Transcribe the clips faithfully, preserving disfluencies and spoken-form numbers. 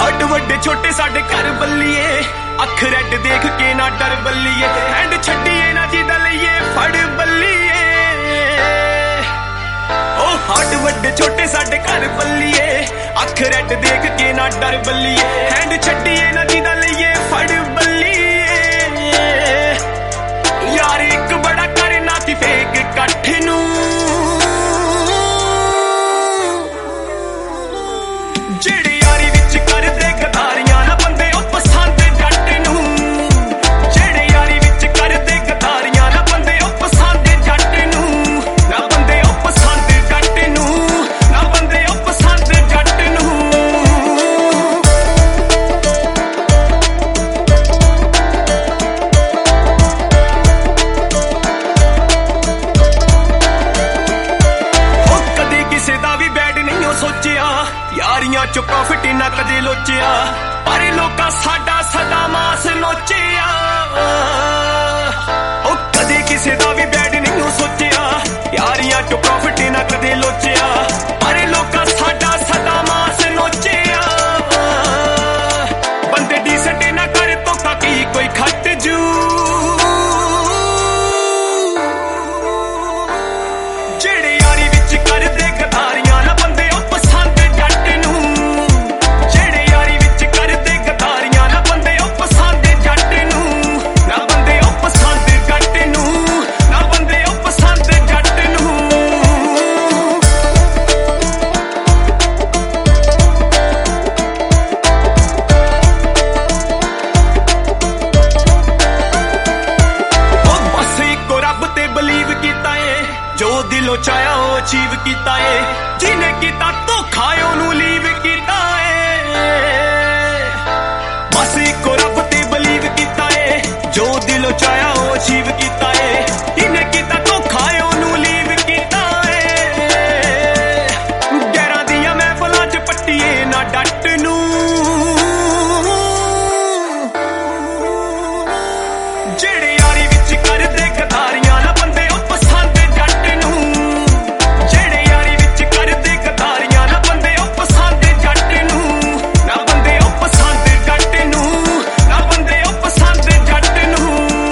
हट वड्डे छोटे साडे घर बल्लिए, अख रैड देख के ना डर बल्लिए, हैंड छड्डिए ना जिदा लईए फड़ बल्लिए। ओ हट वड्डे छोटे साडे घर बल्लिए, अख रैड देख के ना डर बल्लिए, हैंड छड्डिए ना जिदा लईए फड़ बल्लिए। यार एक बड़ा करना सी फेक कट्ठ नूं, जेड़े यारी विच कर दे गदारियां ना बंदे ओ पसंद जट नूं, जेड़े यारी विच कर दे गदारियां ना बंदे ओ पसंद जट नूं, ना बंदे ओ पसंद जट नूं, ना बंदे ओ पसंद जट नूं। ओ कदे किसे दा भी बैड नहीं हो सोचिया, यारियां चो प्रॉफिट ना कदे लोचिया, पर लोका साडा सदा मास नोचिया। ओ कदे किसे दा भी बैड नहीं हो सोचिया, यारियां चो प्रॉफिट ना कदे लोचिया, पर लोका साडा सदा मास नोचिया। बंदे डीसेंट ना करे तो काकी कोई खट जू, जेड़े यारी विच कर दे गदारियां ना बंदे ओ पसंद जट नूं, जेड़े यारी विच कर दे गदारियां ना बंदे ओ पसंद जट नूं, ना बंदे ओ पसंद जट नूं, ना बंदे ओ पसंद जट नूं। ओ बस इको रब ते बलीव कीता है, जो दिलों चाया ओ अचीव कीता है, जिने कीता धोखा ओनू लीव कीता है। बस इको रब ते बलीव कीता है, जो दिलों चाया ओ अचीव कीता है, जिने कीता धोखा ओनू लीव कीता है। गैरां दियां महफिलां च पट्टीए ना डट नूं, जेड़े यारी विच कर दे गदारियां ना बंदे ओ पसंद जट नूं, जेड़े यारी विच कर दे गदारियां ना बंदे ओ पसंद जट नूं, ना बंदे ओ पसंद जट नूं, ना बंदे ओ पसंद जट नूं।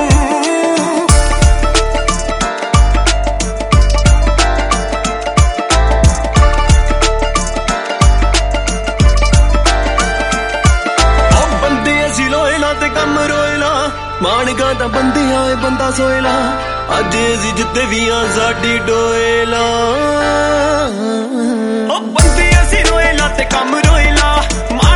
ओ बंदे असी लोएला ते कम रोएला, माणगा दा बंदे आए बंदा सोएला, अज असी जिते भी आ साडी डोएला। ओ बंदे असी रोएला ते कम रोएला,